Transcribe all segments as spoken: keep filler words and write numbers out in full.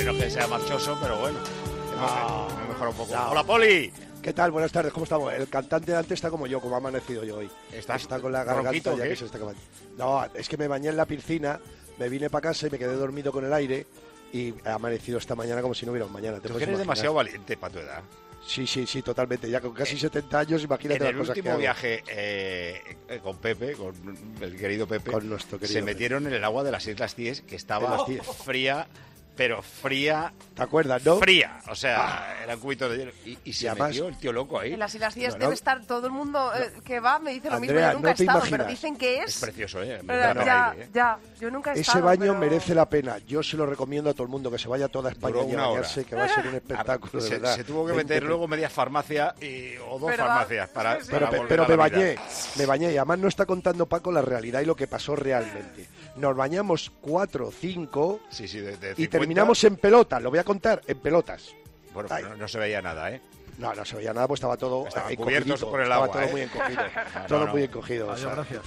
no es que sea marchoso, pero bueno. No, me mejora un poco. no. ¡Hola, Poli! ¿Qué tal? Buenas tardes, ¿cómo estamos? El cantante de antes está como yo, como ha amanecido yo hoy. ¿Estás está con la ronquito garganta o ya qué? que se está acabando. No, es que me bañé en la piscina, me vine para casa y me quedé dormido con el aire y he amanecido esta mañana como si no hubiera un mañana. ¿Te Tú puedes eres imaginar? demasiado valiente para tu edad. Sí, sí, sí, totalmente. Ya con casi setenta años, imagínate En las el cosas que último hago. viaje eh, eh, con Pepe, con el querido Pepe, Con nuestro querido se Pepe. metieron en el agua de las Islas Cíes, que De estaba las Cíes. fría, pero fría, ¿Te acuerdas, no? fría. O sea, eran cubitos de hielo. Y, y se además- metió el tío loco ahí. En las Islas Cíes No, no. debe estar todo el mundo eh, que va, me dice lo mismo. Andrea, Yo nunca no he te estado, pero imaginas. dicen que Es es... precioso, ¿eh? Me Pero da pena ya, ir, ¿eh? ya, yo nunca he Ese estado. baño pero- merece la pena. Yo se lo recomiendo a todo el mundo que se vaya a toda España Duró y a una hora. bañarse, que va a ser un espectáculo, de se, verdad. se tuvo que veinte meter luego media farmacia y, o dos ¿Verdad? farmacias para, Sí, sí. para Pero, pe- volver pero a me la vida. bañé, me bañé y además no está contando Paco la realidad y lo que pasó realmente. Nos bañamos cuatro, cinco Sí, sí, de, de y cincuenta. terminamos en pelota, lo voy a contar, en pelotas. Bueno, Ay. pero no, no se veía nada, ¿eh? No, no se veía nada, pues estaba todo Estaban eh, cubiertos encogidito, por el estaba agua, todo ¿eh? muy encogido, No, todo no. muy encogido. o Adiós, sea. gracias.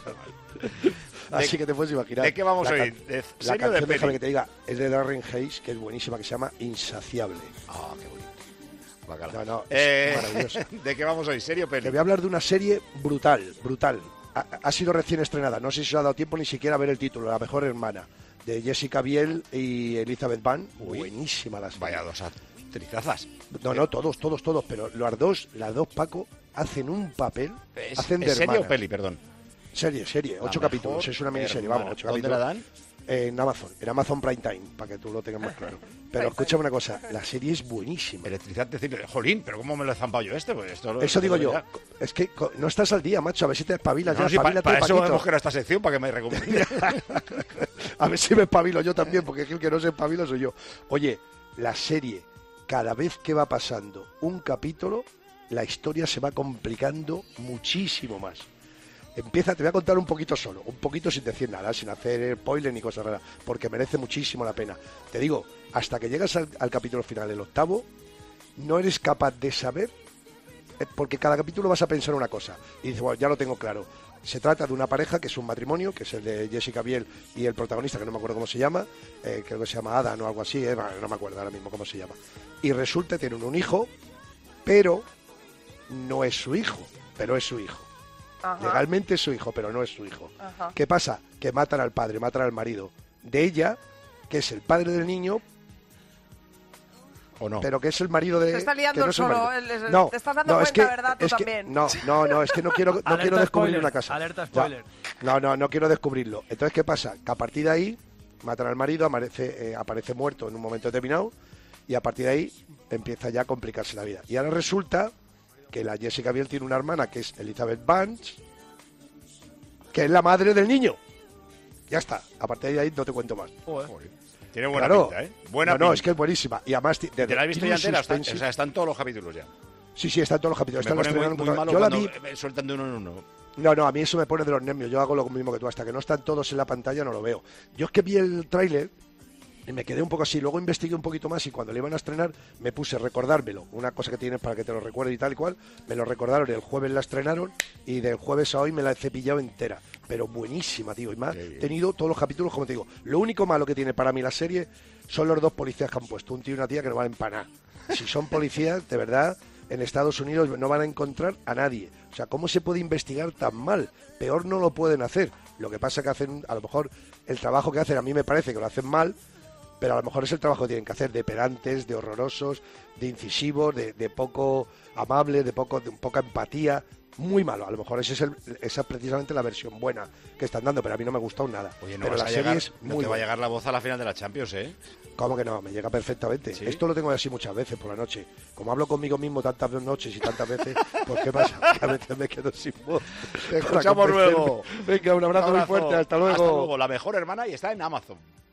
Así ¿De- que te puedes imaginar. ¿De qué vamos La hoy? can- ¿De La serie o de canción, déjame peli? que te diga, es de Darren Hayes, que es buenísima, que se llama Insaciable. Ah, qué bonito. Bacala. No, no, es Eh, maravilloso. ¿De qué vamos hoy? ¿Serio o peli? Te voy a hablar de una serie brutal, brutal. Ha, ha sido recién estrenada, no sé si os ha dado tiempo ni siquiera a ver el título, La Mejor Hermana, de Jessica Biel y Elizabeth Bann. Uy. Buenísima la serie. Vaya dos actrizazas. No, no, todos, todos, todos, pero las dos, las dos, Paco, hacen un papel, ¿Es, hacen de ¿es serie o hermanas. peli, perdón? Serie, serie, La ocho Mejor capítulos, es una miniserie, Hermana. vamos, ocho ¿Dónde capítulos. la dan? En Amazon, en Amazon Prime Time, para que tú lo tengas más claro. Pero escúchame una cosa, la serie es buenísima. Electrizante, decirle, jolín, pero ¿cómo me lo he zampado yo este? Pues esto lo- Eso digo yo, ya. es que co- no estás al día, macho, a ver si te espabilas No, ya, sí, pa- espabilate, para eso Paquito. hemos creado esta sección, para que me recomiende. A ver si me espabilo yo también, porque el que no se espabila soy yo. Oye, la serie, cada vez que va pasando un capítulo, la historia se va complicando muchísimo más. Empieza, te voy a contar un poquito solo, un poquito sin decir nada, sin hacer spoiler ni cosas raras, porque merece muchísimo la pena. Te digo, hasta que llegas al, al capítulo final, el octavo, no eres capaz de saber, eh, porque cada capítulo vas a pensar una cosa. Y dices, bueno, ya lo tengo claro. Se trata de una pareja que es un matrimonio, que es el de Jessica Biel y el protagonista, que no me acuerdo cómo se llama, eh, creo que se llama Adam o algo así, eh, no me acuerdo ahora mismo cómo se llama. Y resulta que tienen un hijo, pero no es su hijo, pero es su hijo. Ajá, Legalmente es su hijo, pero no es su hijo. ajá. ¿Qué pasa? Que matan al padre, matan al marido de ella, que es el padre del niño, ¿O no? pero que es el marido de... Se está liando que no él es el solo, marido. él es- No, te estás dando no, es cuenta, que- ¿verdad? Tú es que- también. No, no, no, es que no quiero, no Alerta quiero descubrir spoiler, una casa. alerta No, spoiler. No, no, no quiero descubrirlo. Entonces, ¿qué pasa? Que a partir de ahí matan al marido, aparece, eh, aparece muerto en un momento determinado y a partir de ahí empieza ya a complicarse la vida. Y ahora resulta que la Jessica Biel tiene una hermana que es Elizabeth Banks, que es la madre del niño. Ya está. A partir de ahí no te cuento más. Joder. Joder. Tiene buena Claro. pinta, ¿eh? Buena no, no, pinta. es que es buenísima. Y además... ti- de- ¿Te la has visto tiene ya un entera? Está- suspense. o sea, están todos los capítulos ya. Sí, sí, está en todos los capítulos. Me Están pone muy, estrenando muy todos- malo Yo la cuando vi... me sueltan de uno en uno. No, no, a mí eso me pone de los nervios. Yo hago lo mismo que tú. Hasta que no están todos en la pantalla no lo veo. Yo es que vi el tráiler y me quedé un poco así. Luego investigué un poquito más y cuando le iban a estrenar me puse a recordármelo. Una cosa que tienes para que te lo recuerde y tal y cual. Me lo recordaron. El jueves la estrenaron y del jueves a hoy me la he cepillado entera. Pero buenísima, tío. Y más, Qué bien. tenido todos los capítulos, como te digo. Lo único malo que tiene para mí la serie son los dos policías que han puesto. Un tío y una tía que no valen para nada. Si son policías, de verdad, en Estados Unidos no van a encontrar a nadie. O sea, ¿cómo se puede investigar tan mal? Peor no lo pueden hacer. Lo que pasa es que hacen, a lo mejor, el trabajo que hacen, a mí me parece que lo hacen mal, pero a lo mejor es el trabajo que tienen que hacer, de pedantes, de horrorosos, de incisivos, de, de poco amables, de poco, de poca empatía. Muy malo. A lo mejor ese es el, esa es precisamente la versión buena que están dando, pero a mí no me ha gustado nada. Oye, no, pero vas la a serie llegar, es no muy te va a buena. llegar la voz a la final de la Champions, ¿eh? ¿Cómo que no? Me llega perfectamente. ¿Sí? Esto lo tengo así muchas veces por la noche. Como hablo conmigo mismo tantas noches y tantas veces, pues ¿qué pasa? Que a veces me quedo sin voz. Te Para escuchamos convencerme. luego. Venga, un abrazo, Un muy abrazo. fuerte. Hasta luego. Hasta luego. La mejor hermana y está en Amazon.